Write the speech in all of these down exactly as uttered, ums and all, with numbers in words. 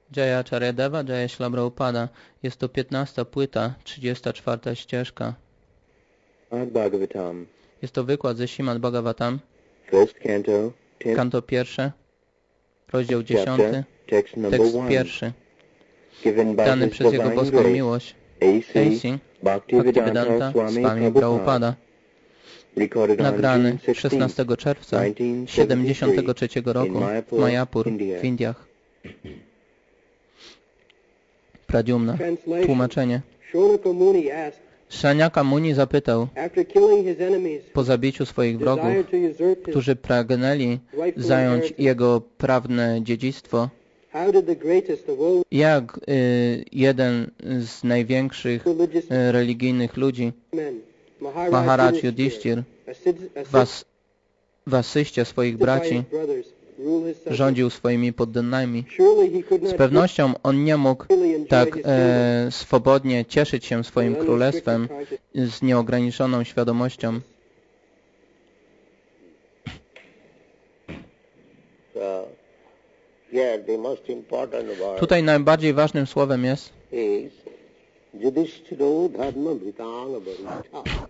Jaya Charyadeva, Jaya Śrīla Prabhupada. Jest to piętnasta płyta, trzydziesta czwarta ścieżka. Bhagavatam. Jest to wykład ze Śrīmad Bhagavatam. First canto, Kanto pierwsze, rozdział chapter, dziesiąty, text number tekst one. pierwszy. Given by Dany His przez Jego divine boską grace, miłość A C A C Bhaktivedanta Bhaktivedanta Swami Swami Prabhupada, Prabhupada. recorded on Nagrany June sixteenth, szesnastego czerwca nineteen seventy-three siedemdziesiątego trzeciego roku in Mayapur, w Mayapur India. w Indiach. Pradyumna. Tłumaczenie. Shonaka Muni asked, Shanyaka Muni zapytał, after killing his enemies, po zabiciu swoich wrogów, desired to usurp his, którzy pragnęli zająć jego prawne dziedzictwo, how did the greatest of all jak y, jeden z największych religious y, religijnych ludzi, men, Maharaj Yudhishthira, Yudhishthir, assist- assist- was, w asyście swoich assisted by braci, his brothers, rule his subjects? rządził swoimi poddanymi. Surely he could Z not pewnością on nie mógł freely enjoy tak his kingdom e, swobodnie cieszyć się swoim with królestwem unrestricted conscience. z nieograniczoną świadomością. So, here the most important word Tutaj najbardziej ważnym słowem jest is Yudhishthiro dharma bhritang varishta.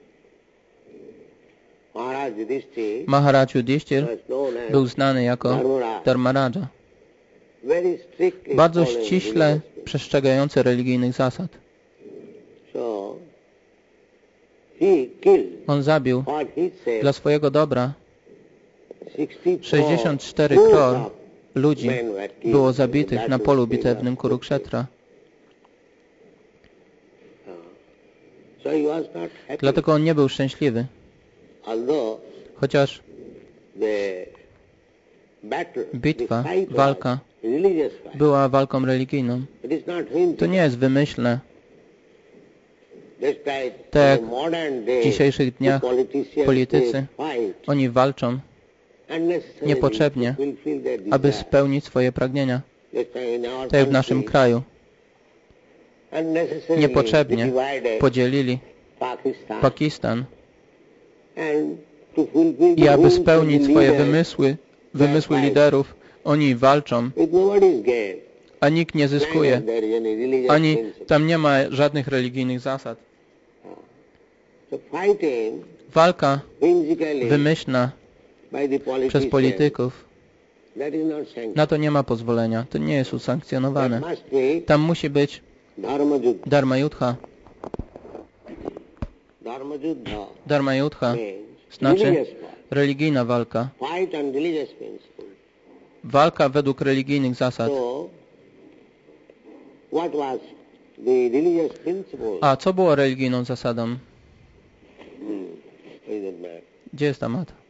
Maharaj Yudhishthir Maharaj Yudhishthir, was known as był znany jako Dharmaraja. Dharmaraja, Very strictly bardzo following ściśle religious principles. przestrzegający religijnych zasad. So, he killed On zabił for his sake dla swojego dobra sixty-four sześćdziesiąt cztery crores kror of ludzi men were killed było in the zabitych na polu battlefield bitewnym of Kurukshetra. So he was not happy. Dlatego on nie był szczęśliwy. Although Chociaż the battle, bitwa, the fight walka was religious fight. była walką religijną. It is not whimsical. To nie jest wymyślne. Just like Tak in the modern day, w dzisiejszych dniach the politicians, politycy, they fight oni walczą unnecessarily niepotrzebnie, to fulfill their aby desire. spełnić swoje pragnienia. Just like in our Tak jak w naszym country, kraju. unnecessarily Niepotrzebnie divided podzielili Pakistan. Pakistan And to fulfill i the aby whims of spełnić the swoje leaders, wymysły, wymysły liderów, oni walczą, with nobody's gain. a nikt nie zyskuje. Neither there is any religious Ani principle. tam nie ma żadnych religijnych zasad. So fighting Walka whimsically wymyślna by the przez politicians, polityków, that is not sanctioned. na to nie ma pozwolenia. To nie jest usankcjonowane. There must be Tam musi być dharma juddha. dharma yudha. Dharma juddha Dharma yudha means znaczy religious fight. religijna walka. Fight on religious principles. Walka według religijnych zasad. So, what was the religious principle? A co było religijną zasadą? Hmm. Where is it back? Gdzie jest ta mata?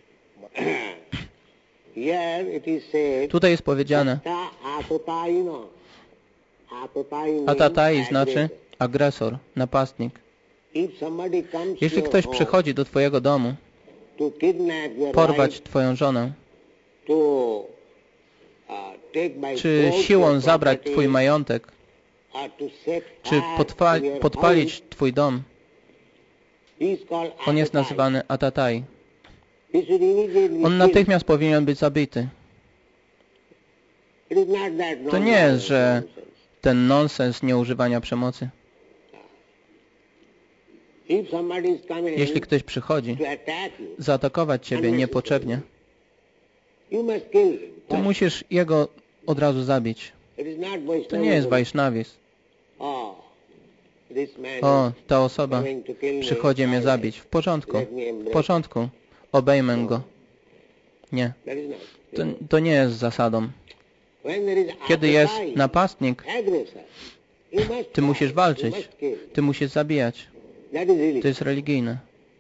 Here it is said, Tutaj jest powiedziane, "Ta atataino." Atatai means atatai znaczy aggressor. agresor, napastnik. If somebody comes Jeśli to ktoś your przychodzi do twojego domu, home to kidnap your porwać wife, twoją żonę, to uh, take by czy force siłą your zabrać property, twój majątek, or to set czy fire podpa- to your podpalić twój dom, house, he is called on jest atatai. nazywany atatai. He should immediately On kill. natychmiast powinien być zabity. It is not that To nie jest, że nonsense. ten nonsens nieużywania przemocy. If somebody is coming Jeśli ktoś przychodzi to attack you, zaatakować ciebie niepotrzebnie, you must kill him. to musisz jego od razu zabić. It is not To Vaishnavism. nie jest Vaishnavizm. Oh, this man O, is ta osoba coming to kill me. przychodzi mnie zabić. W porządku, Let me w embrace. porządku. Obejmę go. Nie, That is not. to, to nie jest zasadą. When there is Kiedy jest appetite, napastnik, aggressor, you must ty musisz fight, walczyć. you must kill. Ty musisz zabijać. That is religion. To jest religijne.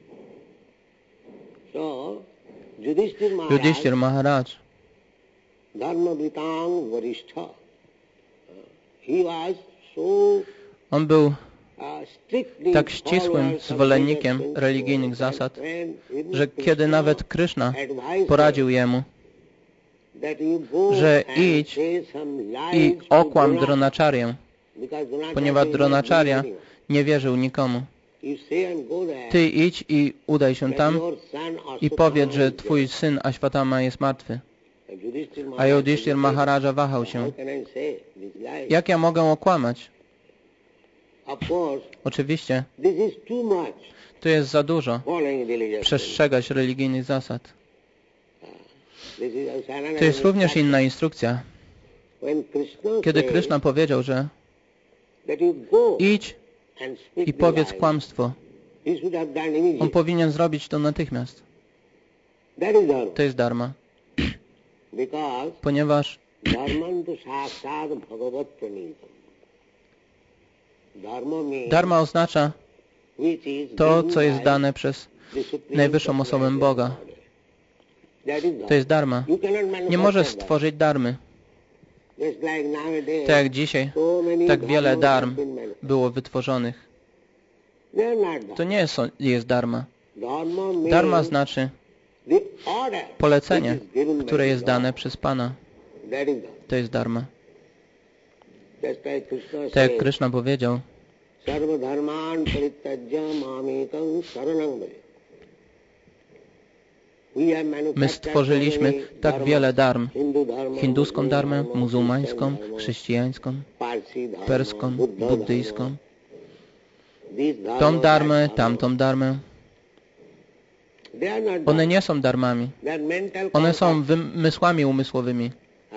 So, Yudhishthir Maharaj, Yudhishthir Maharaj, Dharma Bhritang Varishtha, uh, he was so on był uh, strictly tak ścisłym follower of zwolennikiem religious religijnych principles zasad, that when even że Krishna kiedy nawet Kryszna advised poradził jemu, that you go że and idź say some lies i to okłam Dronacharya, Dronaczarię, because Dronacharya ponieważ did not Dronacharya believe anyone. nie wierzył nikomu. You say and go there, Ty idź i udaj się that tam your son i Ashwatthama powiedz, że is twój dead. syn Ashwatthama jest martwy. A Yudhishthir Maharaja wahał się. How can I say this lie? Jak ja mogę okłamać? Of course, Oczywiście, this is too much to jest za dużo. following religious. Przestrzegać religijnych zasad. This is also another To jest również instruction. inna instrukcja. When Krishna Kiedy says Krishna powiedział, że that you go idź and speak i the powiedz lie, kłamstwo, he should have done on immediately. powinien zrobić to natychmiast. That is dharma. To jest dharma. Because Ponieważ dharman tu saksat bhagavat pranitam. Dharma means dharma oznacza which is to, given co jest by dane przez the supreme najwyższą osobę personality Boga. of God. That is To jest dharma. You cannot manufacture Nie możesz that. stworzyć dharmy. Just like nowadays, Tak jak dzisiaj, so many tak wiele dharmas dharm have been manufactured. było wytworzonych. They are not dharma. To nie jest, jest dharma. Dharma means Dharma znaczy the order polecenie, which is given by które the jest Lord. dane przez Pana. That is dharma. To jest dharma. Just like Krishna Tak jak says, Krishna powiedział, Sarva dharman parityajya mamekam saranam vraja. We have my manufactured stworzyliśmy so many tak dharmas. wiele dharm. Hindu dharma, Hinduską Muslim dharmę, dharma, muzułmańską, Christian dharma, chrześcijańską, Parsi dharma, perską, Buddha buddyjską. dharma. These dharma, Tą dharmę, that tamtą dharmę. They are not One dharma. nie są dharmami. They are mental One są concepts. wymysłami umysłowymi. Ah.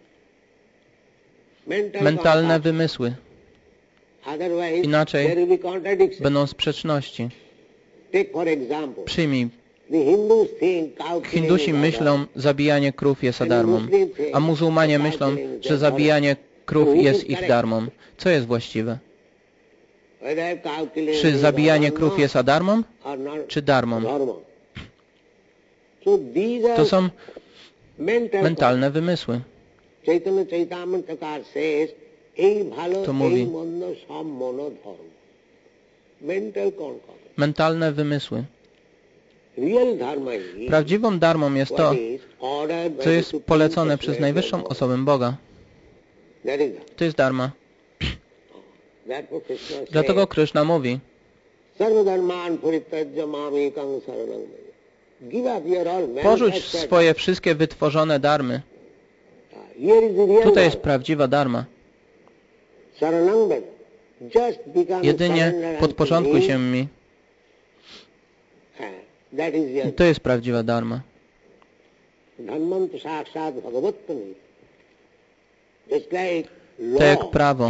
Mental Mentalne concepts. wymysły. Otherwise, Inaczej there will be contradiction. będą sprzeczności. Take for example, Przyjmij, the Hindus think cow killing Hindusi is myślą, zabijanie krów jest darmą, a muzułmanie myślą, że zabijanie krów jest ich darmą. Co jest właściwe? whether cow killing Czy is zabijanie dharma krów jest adarmą, or not czy darmą? dharma. So these are To są mental mentalne wymysły. concepts. Chaitanya Chaitamanta says, ei bhalo, To mówi. ei mondo, sam mono dharma. Mental concept. Mentalne wymysły. Real dharma is Prawdziwą darmą jest to, what is ordered by co the jest Supreme polecone przez Personality najwyższą of God. osobę Boga. That is dharma. To jest dharma. Therefore Krishna says, Dlatego Krishna mówi, Sarva dharman parityajya mamekam saranam vraja. Give up your all porzuć manufactured. swoje wszystkie wytworzone darmy. Here is the real Tutaj jest dharma. prawdziwa dharma. Saranam vraja. Just become Jedynie surrender podporządkuj unto się me. mi. Ah, That is your To jest prawdziwa dharma. dharman tu saksat bhagavat pranita. Just like law. Tak jak prawo.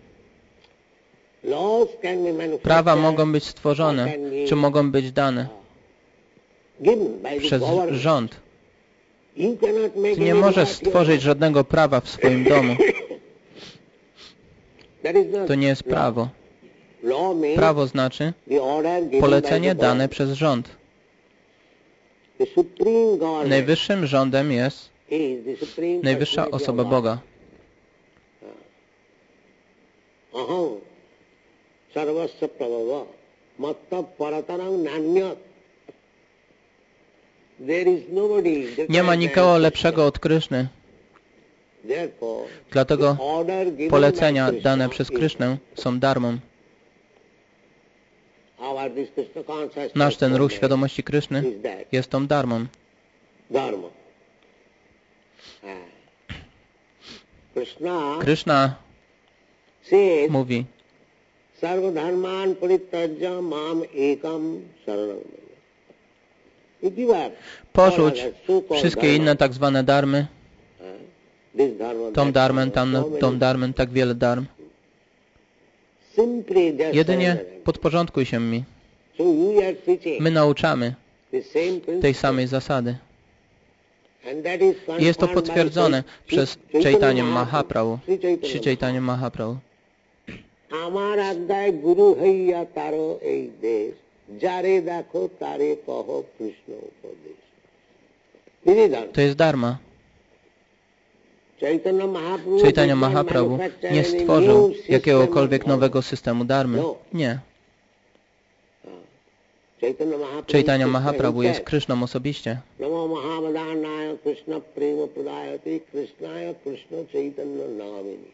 Laws can be manufactured, Prawa mogą być stworzone, czy mogą być dane given by the przez government. rząd. You cannot make Ty nie any możesz law at your stworzyć house. żadnego prawa w swoim domu. That is not To nie jest law. prawo. Law means Prawo znaczy the order given polecenie by the dane government. przez rząd. The supreme government Najwyższym rządem jest is the supreme najwyższa personality osoba of God. Boga. Aham sarvasya prabhava matta paratarang nanyat. There is nobody Nie ma nikogo lepszego od Kryszny. Therefore, Dlatego the order given polecenia by Krishna dane przez is Krysznę są darmą. our this Krishna consciousness Nasz ten ruch movement świadomości Kryszny is that jest tą darmą. dharma. Ah. Krishna Kryszna says, mówi, Sarva dharman parityajya mam ekam saranam vraja. You give up porzuć all other so-called wszystkie dharma. inne tak zwane darmy, Ah. This dharma, tą that darmę, dharma, tam, so many- tą darmę, tak wiele darm. Simply just Jedynie surrender. podporządkuj się mi. So you are teaching My nauczamy the same principle. tej samej zasady. And that is I jest to confirmed by potwierdzone Sri- przez Chaitanya Chaitanya Mahaprabhu. Mahaprabhu, Sri Chaitanya Sri Chaitanya Mahaprabhu. আমার আজ্ঞায় গুরু হইয়া তারো এই দেশ যারে দেখো তারে কহ কৃষ্ণ উপদেশ। This is dharma. To jest dharma. Chaitanya Mahaprabhu Chaitanya did not Mahaprabhu manufacture nie any stworzył new system jakiegokolwiek of nowego systemu darmy. No. Nie. Chaitanya Mahaprabhu, Chaitanya is Mahaprabhu Krishna jest Kryszną osobiście. Namo Mahavadhanaya Krishna Prema Pradayati Krishnaya Krishna Chaitanya Namini.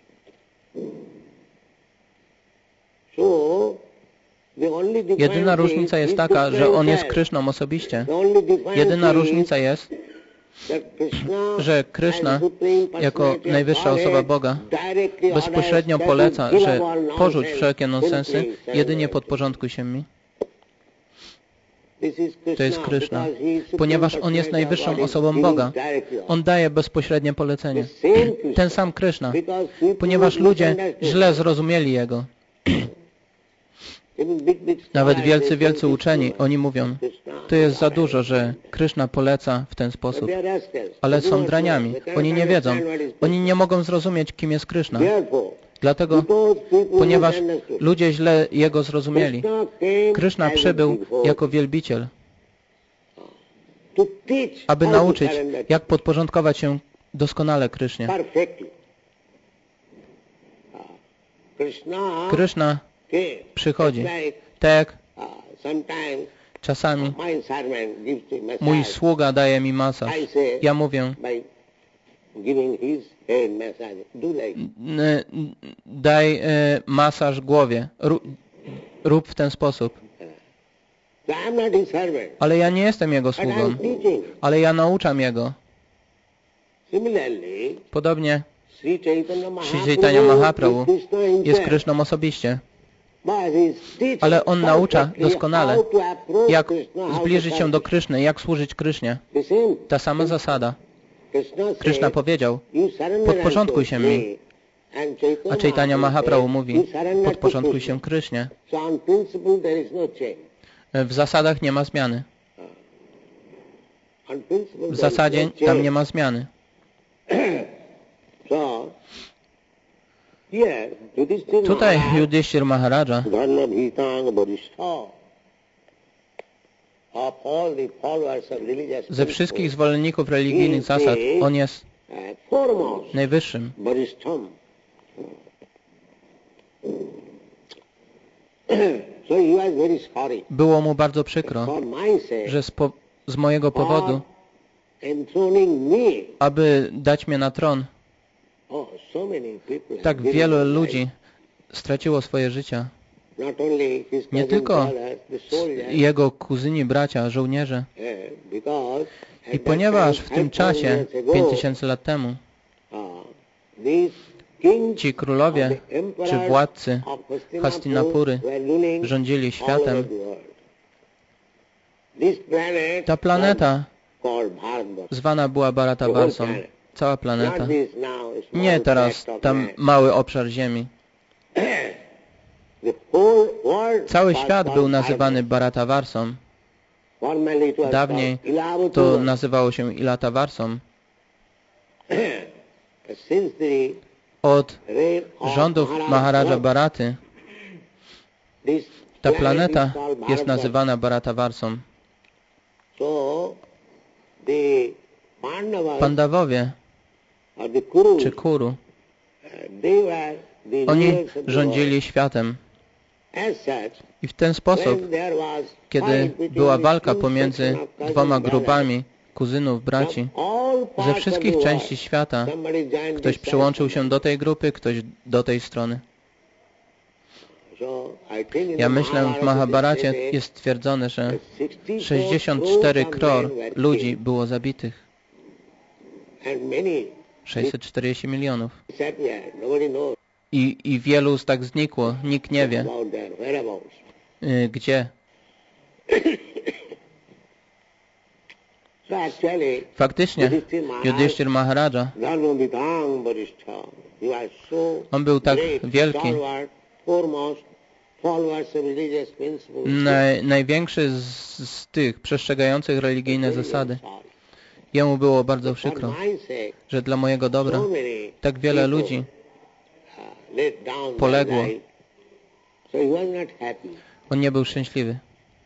So, the only difference Jedyna różnica is jest he taka, took że on jest himself. Kryszną osobiście. The only difference Jedyna is różnica jest, że Kryszna jako najwyższa osoba Boga bezpośrednio poleca, że porzuć wszelkie nonsensy, jedynie podporządkuj się mi. To jest Kryszna. Ponieważ On jest najwyższą osobą Boga, On daje bezpośrednie polecenie. Ten sam Kryszna. Ponieważ ludzie źle zrozumieli Jego. Nawet wielcy, wielcy uczeni, oni mówią, to jest za dużo, że Kryszna poleca w ten sposób. Ale są draniami. Oni nie wiedzą. Oni nie mogą zrozumieć, kim jest Kryszna. Dlatego, ponieważ ludzie źle Jego zrozumieli, Kryszna przybył jako wielbiciel, aby nauczyć, jak podporządkować się doskonale Krysznie. Kryszna przychodzi. Tak jak czasami mój sługa daje mi masaż. Ja mówię, daj e, masaż głowie. Rób, rób w ten sposób. Ale ja nie jestem Jego sługą. Ale ja nauczam Jego. Podobnie Sri Chaitanya Mahaprabhu jest Kryszną osobiście. Ale On naucza doskonale, jak zbliżyć się do Kryszny, jak służyć Krysznie. Ta sama zasada. Kryszna powiedział, podporządkuj się mi. A Chaitanya Mahaprabhu mówi, podporządkuj się Krysznie. W zasadach nie ma zmiany. W zasadzie tam nie ma zmiany. Tutaj Yudhishthira Maharaja ze wszystkich zwolenników religijnych zasad on jest najwyższym. Było mu bardzo przykro, że z, po, z mojego powodu, aby dać mnie na tron, tak wielu ludzi straciło swoje życia. Nie tylko jego kuzyni, bracia, żołnierze. I ponieważ w tym czasie, pięć tysięcy lat temu, ci królowie czy władcy Hastinapury rządzili światem, ta planeta zwana była Bharatavarsą. Cała planeta. Nie teraz tam mały obszar ziemi. Cały świat był nazywany Bharatavarsą. Dawniej to nazywało się Ilatavarsą. Od rządów Maharaja Bharaty ta planeta jest nazywana Bharatavarsą. Pandawowie czy Kuru, oni rządzili światem. I w ten sposób, kiedy była walka pomiędzy dwoma grupami kuzynów, braci, ze wszystkich części świata ktoś przyłączył się do tej grupy, ktoś do tej strony. Ja myślę, w Mahabharacie jest stwierdzone, że sześćdziesiąt cztery crore ludzi było zabitych. sześćset czterdzieści milionów. I, I wielu z tak znikło. Nikt nie wie, y, gdzie. Faktycznie, Yudhishthira Maharaja, on był tak wielki, Naj, największy z, z tych przestrzegających religijne zasady. Jemu było bardzo przykro, że dla mojego dobra tak wiele ludzi poległo. On nie był szczęśliwy.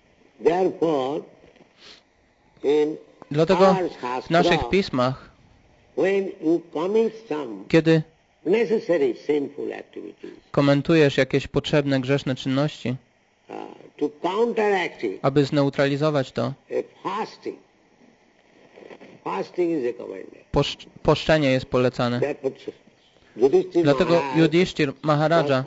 Dlatego w naszych pismach, kiedy komentujesz jakieś potrzebne grzeszne czynności, aby zneutralizować to, poszcz poszczenie jest polecane. Dlatego Yudhishthira Maharaja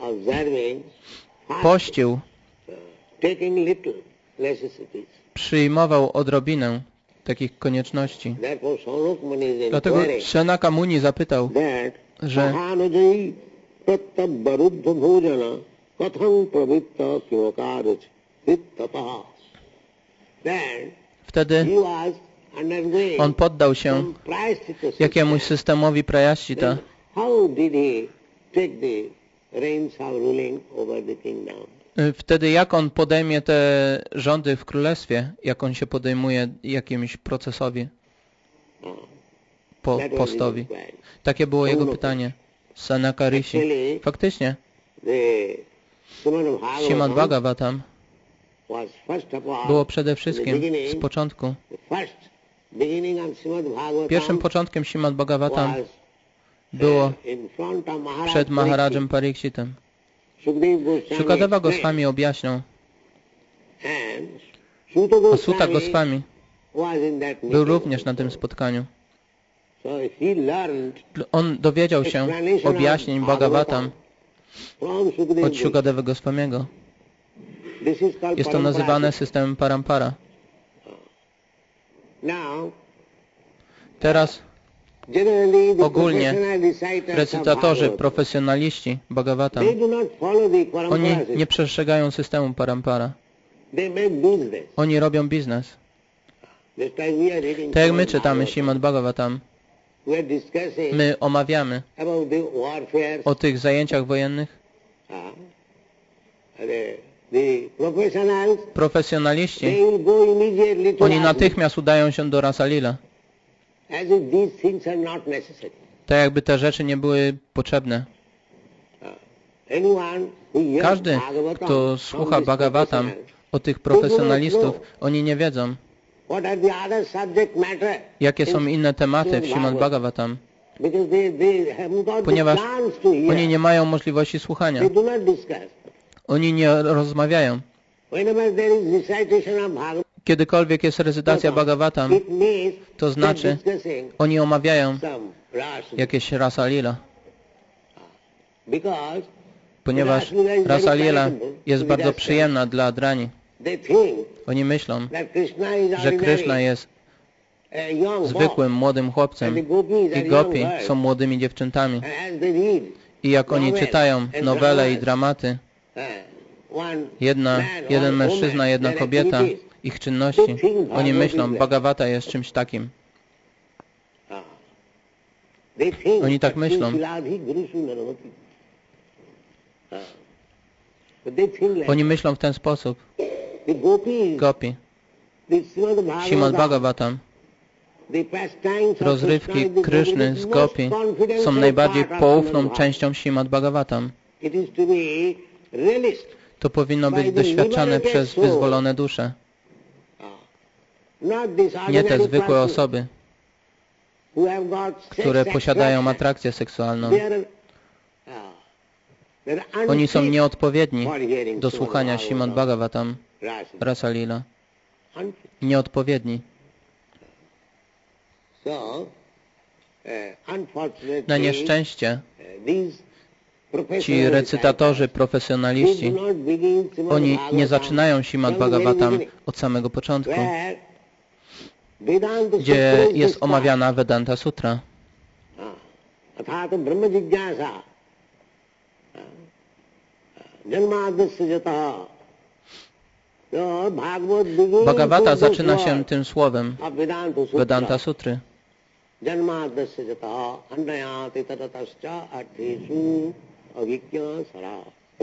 pościł, przyjmował odrobinę takich konieczności. Therefore, Saunaka Muni is Dlatego inquiring Sanaka Muni zapytał, that że Mahanujai prattabaruddha bhojana katham pravitta kivakaraj vittapah. Then wtedy he was undergoing on poddał się some prayaschitta jakiemuś system. systemowi prayaschitta. Then how did he take the reins of ruling over the kingdom? Wtedy jak on podejmie te rządy w królestwie, jak on się podejmuje jakimś procesowi, po, That was his postowi. inquiry. Takie było jego pytanie. Sanaka Rishi. Actually, Faktycznie, the Srimad Śrimad Bhagavatam Bhagavatam was first of all, było przede in the wszystkim z beginning, początku. the first beginning of Srimad Bhagavatam Pierwszym początkiem Śrimad Bhagavatam was było uh, in front of Maharaj przed Maharajem Parikshit. Parikshitem. Sukadeva Goswami Shukadeva explained, Goswami objaśniał, and Suta a Suta Goswami Goswami was in that był meeting również na also. tym spotkaniu. So he learned On dowiedział się objaśnień Bhagavatam from Sukadeva od Shukadeva Goswamiego. This is called Jest to parampara. nazywane systemem parampara. Now, Teraz generally the ogólnie professional reciters of recytatorzy, Bhagavatam, profesjonaliści Bhagavatam, they do not follow the parampara oni system. nie przestrzegają systemu parampara. They make business. Oni robią biznes. Just like we are reading Tak jak my Srimad czytamy Bhagavatam, Śrimad Bhagavatam, we are discussing my omawiamy about the warfare. o tych zajęciach wojennych. Uh, the, the professionals, Profesjonaliści, they will go immediately to oni Rasa, natychmiast udają się do Rasalila. as if these things are not necessary. Tak jakby te rzeczy nie były potrzebne. Uh, anyone who hears Każdy, Bhagavatam kto from słucha these Bhagavatam professionals, od tych profesjonalistów, oni nie wiedzą, what are the other subject matter, jakie są inne tematy w Śrimad Bhagavatam, because they, they haven't got ponieważ the chance to hear. oni nie mają możliwości słuchania. They do not discuss. Oni nie rozmawiają. Whenever there is recitation of Bhagavatam, Kiedykolwiek jest recytacja Bhagavatam, it means to they're znaczy discussing oni omawiają some rasa. jakieś Rasalila, Because ponieważ Rasa Lila is very Rasalila palatable jest to the bardzo Rasa. przyjemna dla Drani. They think Oni myślą, that Krishna is że ordinary, Krishna jest a young zwykłym, boy, młodym chłopcem and the gopis are i young gopi girls. są młodymi dziewczętami. And as they read, I jak oni novels czytają and nowele i dramas, dramaty, uh, one jedna, man, jeden one mężczyzna, woman, jedna their kobieta, activities, ich czynności, oni myślą, Bhagavata jest czymś takim. uh, they think Oni tak that myślą. Shiladhi Gurusu Naramati. Uh, but they think like Oni myślą w ten sposób. the gopis, Gopi, the Srimad Śrimad Bhagavatam, Bhagavatam, the pastimes of rozrywki Krishna, the Kryszny most z Gopi confidential są najbardziej part of poufną Srimad częścią Śrimad Bhagavatam. It is to be realized. To powinno być doświadczane przez wyzwolone dusze, Not these nie te ordinary zwykłe persons osoby, who have got sex które posiadają attraction. atrakcję seksualną. They are, uh, they are Oni są unfit nieodpowiedni for hearing do Srimad słuchania Śrimad Bhagavatam, Rasa. Rasalila. Unfit. Nieodpowiedni. So, uh, unfortunately, Na nieszczęście uh, these ci professional recytatorzy, reciters, profesjonaliści, they do not begin Srimad oni nie Bhagavatam zaczynają Śrimad from the very Bhagavatam beginning, od samego początku, where Vedanta gdzie Sutra is jest discussed. omawiana Vedanta Sutra. अर्थात ब्रह्म जिज्ञासा जन्माद्यस्य जतः Bhagavat Bhagavata zaczyna się tym słowem Vedanta Sutry. जन्माद्यस्य जतः अन्नयाति ततश्च अर्थेषु अभिज्ञासरा.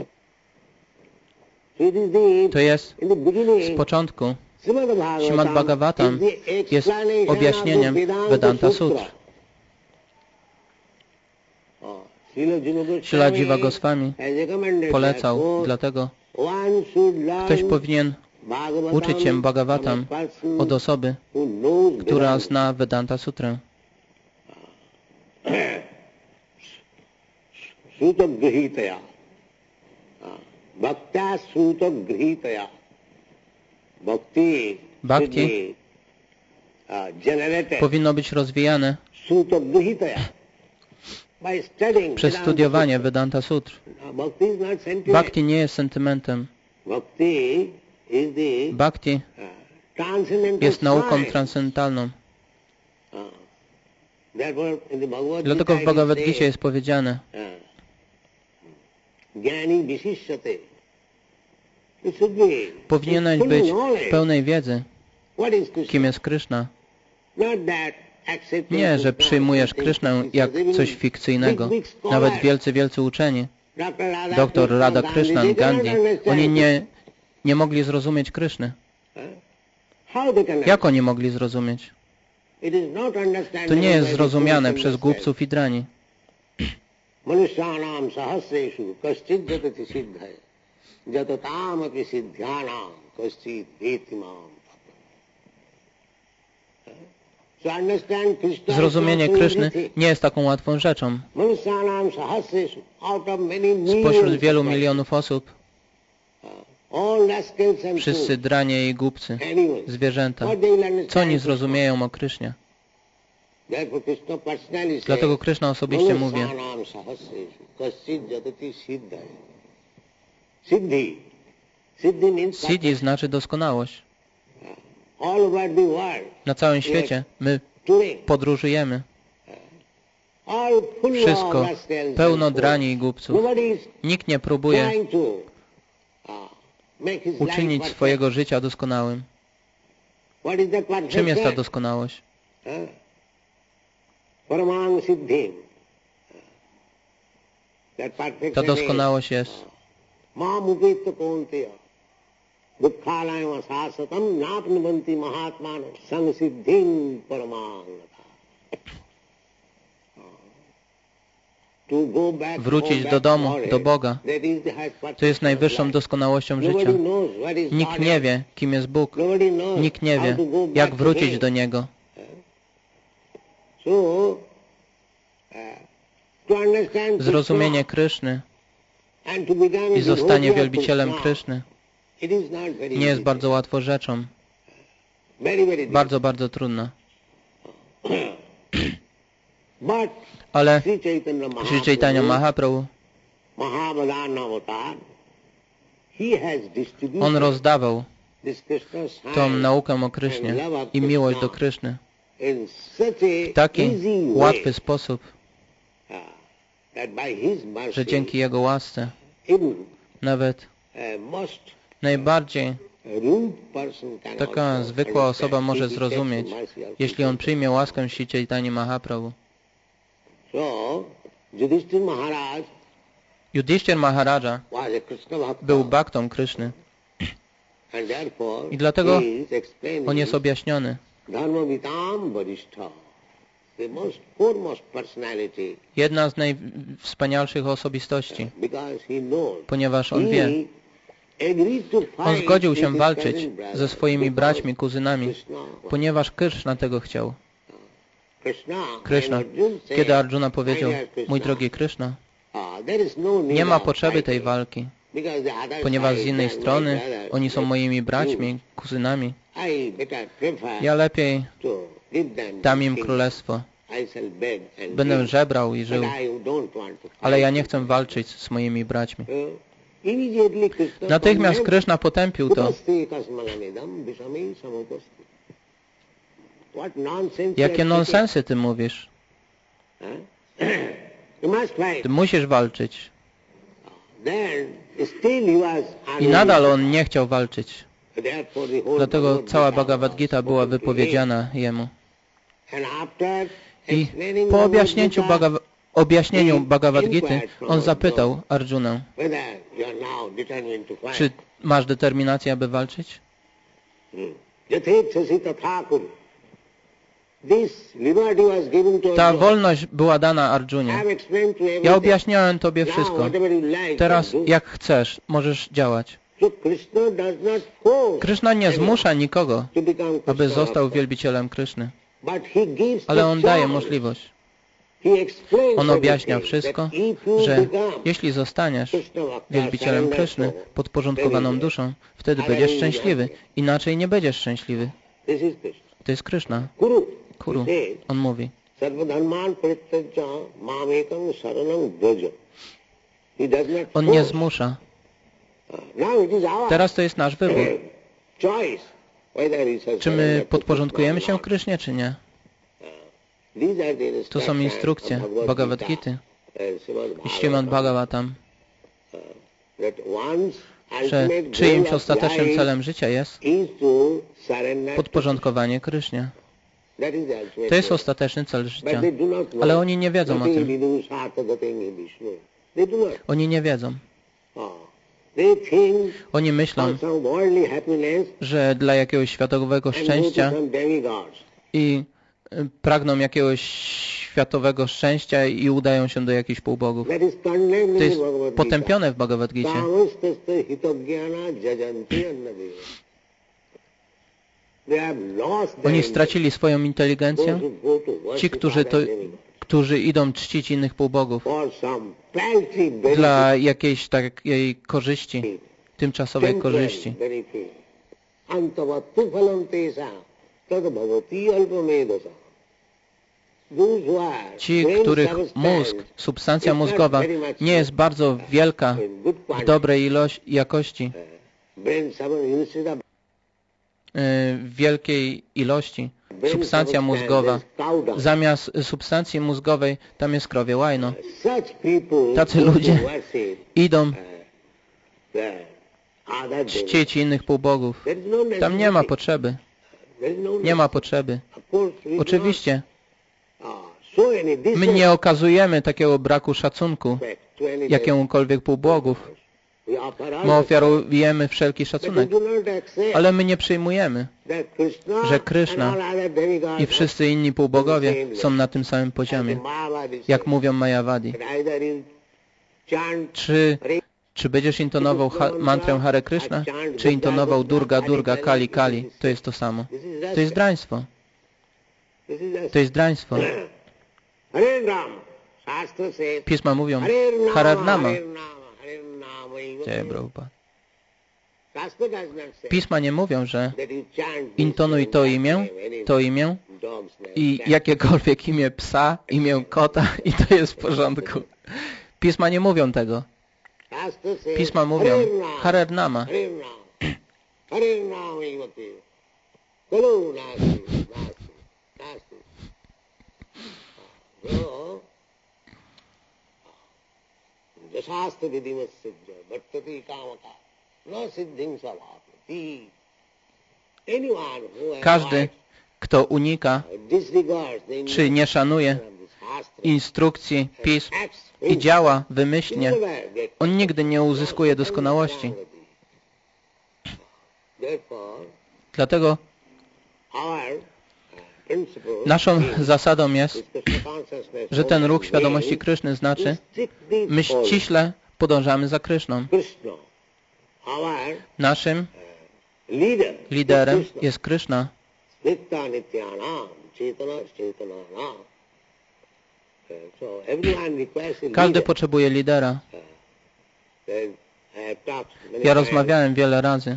To jest z początku. Śrimad Bhagavatam jest objaśnieniem Vedanta Sutr. Śrila Jiva Goswami polecał, dlatego ktoś powinien uczyć się Bhagavatam od osoby, która zna Vedanta Sutrę. Sutaggrihitaya. Bhakta sutaggrihitaya. Bhakti Bhakti powinno być rozwijane przez studiowanie Vedanta Sutr. Bhakti nie jest sentymentem. Bhakti jest nauką transcendentalną. Dlatego w Bhagavad Gita jest powiedziane: powinieneś być w pełnej wiedzy, kim jest Kryszna. Nie, że przyjmujesz Krysznę jak coś fikcyjnego. Nawet wielcy, wielcy uczeni, doktor Radhakrishnan, Gandhi, oni nie, nie mogli zrozumieć Kryszny. Jak oni mogli zrozumieć? To nie jest zrozumiane przez głupców i drani. Zrozumienie Kryszny nie jest taką łatwą rzeczą. Spośród wielu milionów osób wszyscy dranie i głupcy, zwierzęta, co oni zrozumieją o Krysznie? Dlatego Kryszna osobiście mówi: Siddhi znaczy doskonałość. Na całym świecie my podróżujemy. Wszystko pełno drani i głupców. Nikt nie próbuje uczynić swojego życia doskonałym. Czym jest ta doskonałość? Ta doskonałość jest: wrócić do domu, do Boga. To jest najwyższą doskonałością życia. Nikt nie wie, kim jest Bóg. Nikt nie wie, jak wrócić do Niego. Zrozumienie Kryszny i zostanie wielbicielem Kryszny nie jest bardzo łatwą rzeczą. Bardzo, bardzo trudna. Ale Sri Chaitanya Mahaprabhu, on rozdawał tą naukę o Krysznie i miłość do Kryszny w taki łatwy sposób, że dzięki Jego łasce nawet najbardziej taka zwykła osoba może zrozumieć, jeśli on przyjmie łaskę Sri Chaitanya Mahaprabhu. Yudhishthir Maharaja był baktą Kryszny i dlatego on jest objaśniony. Jedna z najwspanialszych osobistości, ponieważ on wie, on zgodził się walczyć ze swoimi braćmi, kuzynami, ponieważ Kryszna tego chciał. Kryszna. Kiedy Arjuna powiedział: mój drogi Kryszna, nie ma potrzeby tej walki, ponieważ z innej strony oni są moimi braćmi, kuzynami. Ja lepiej dam im królestwo. Będę żebrał i żył, ale ja nie chcę walczyć z moimi braćmi. Natychmiast Kryszna potępił to. Jakie nonsensy ty mówisz? Ty musisz walczyć. I nadal on nie chciał walczyć. Dlatego cała Bhagavad Gita była wypowiedziana jemu. I po objaśnięciu Bhagav objaśnieniu Bhagavad Gity on zapytał Arjunę: czy masz determinację, aby walczyć? Ta wolność była dana Arjunie. Ja objaśniałem Tobie wszystko. Teraz jak chcesz, możesz działać. Kryszna nie zmusza nikogo, aby został wielbicielem Kryszny. Ale on daje możliwość. On objaśnia wszystko, że jeśli zostaniesz wielbicielem Kryszny, podporządkowaną duszą, wtedy będziesz szczęśliwy. Inaczej nie będziesz szczęśliwy. To jest Kryszna. Kuru. On mówi: on nie zmusza. Teraz to jest nasz wybór. Czy my podporządkujemy się Krysznie, czy nie? To są instrukcje Bhagavad Gity i Śrimad Bhagavatam, że czyimś ostatecznym celem życia jest podporządkowanie Krysznie. To jest ostateczny cel życia. Ale oni nie wiedzą o tym. Oni nie wiedzą. Oni myślą, że dla jakiegoś światowego szczęścia i pragną jakiegoś światowego szczęścia i udają się do jakichś półbogów. To jest potępione w Bhagavad Gicie. Oni stracili swoją inteligencję. Ci, którzy, to, którzy idą czcić innych półbogów dla jakiejś takiej korzyści, tymczasowej korzyści. Ci, których mózg, substancja mózgowa nie jest bardzo wielka w dobrej ilości, jakości, w wielkiej ilości, substancja mózgowa, zamiast substancji mózgowej tam jest krowie łajno. Tacy ludzie idą czcić innych półbogów. Tam nie ma potrzeby. Nie ma potrzeby. Oczywiście my nie okazujemy takiego braku szacunku jakiemukolwiek półbogów. My ofiarujemy wszelki szacunek, ale my nie przyjmujemy, że Kryszna i wszyscy inni półbogowie są na tym samym poziomie, jak mówią Mayavadi. Czy, czy będziesz intonował ha mantrę Hare Krishna, czy intonował Durga, Durga, Kali, Kali, to jest to samo. To jest draństwo. To jest draństwo. Pisma mówią Hare Nama. Pisma nie mówią, że intonuj to imię, to imię i jakiekolwiek imię psa, imię kota i to jest w porządku. Pisma nie mówią tego. Pisma mówią Hare Nama. Każdy, kto unika czy nie szanuje instrukcji pism i działa wymyślnie, on nigdy nie uzyskuje doskonałości. Dlatego naszą zasadą jest, że ten ruch świadomości Kryszny znaczy, my ściśle podążamy za Kryszną. Naszym liderem jest Kryszna. Każdy potrzebuje lidera. Ja rozmawiałem wiele razy,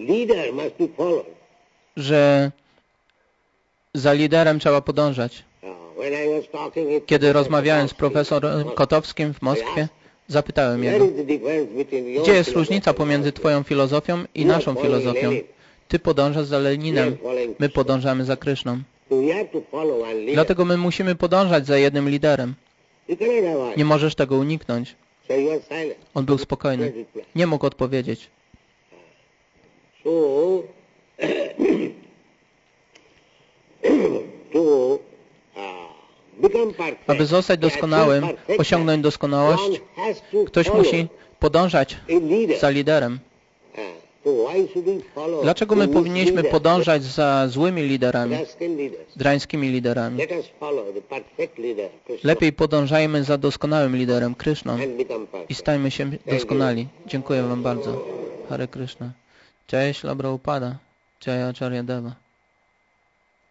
że za liderem trzeba podążać. Kiedy rozmawiałem z profesorem Kotowskim w Moskwie, zapytałem jego, gdzie jest różnica pomiędzy Twoją filozofią i naszą filozofią? Ty podążasz za Leninem, my podążamy za Kryszną. Dlatego my musimy podążać za jednym liderem. Nie możesz tego uniknąć. On był spokojny. Nie mógł odpowiedzieć. Aby zostać doskonałym, osiągnąć doskonałość, ktoś musi podążać za liderem. Dlaczego my powinniśmy podążać za złymi liderami, drańskimi liderami? Lepiej podążajmy za doskonałym liderem, Kryszną, i stajmy się doskonali. Dziękuję Wam bardzo. Hare Krishna. Jai Śrīla Prabhupāda. Jai Acharya Deva.